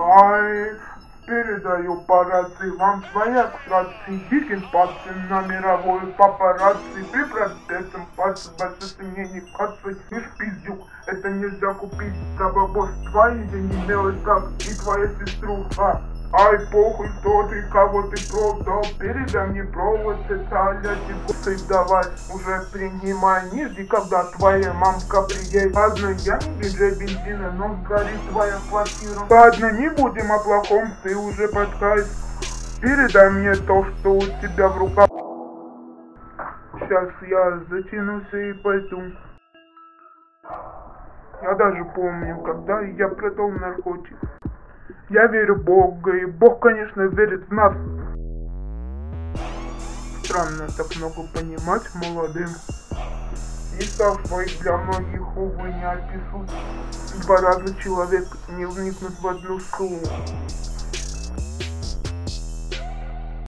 Ай, передаю по рации вам свояк с рации. Дикий пацан на мировую папарацци. При пропетом паце большой мне не кацай. Лишь пиздюк, это нельзя купить. За бабос твои деньги мелочь как и твоя сеструха. Ай, похуй, кто ты, кого ты продал. Передай мне провод, это ты давай уже принимай. Не жди, когда твоя мамка приедет. Ладно, я не диджей бензина, но сгорит твоя квартира. Ладно, не будем о плохом, ты уже под кайф. Передай мне то, что у тебя в руках. Сейчас я затянусь и пойду. Я даже помню, когда я продал наркотик. Я верю в Бога, и Бог, конечно, верит в нас. Странно так много понимать молодым. И став своих для многих, увы, не описывать. Два разных человека не вникнут в одну сумму.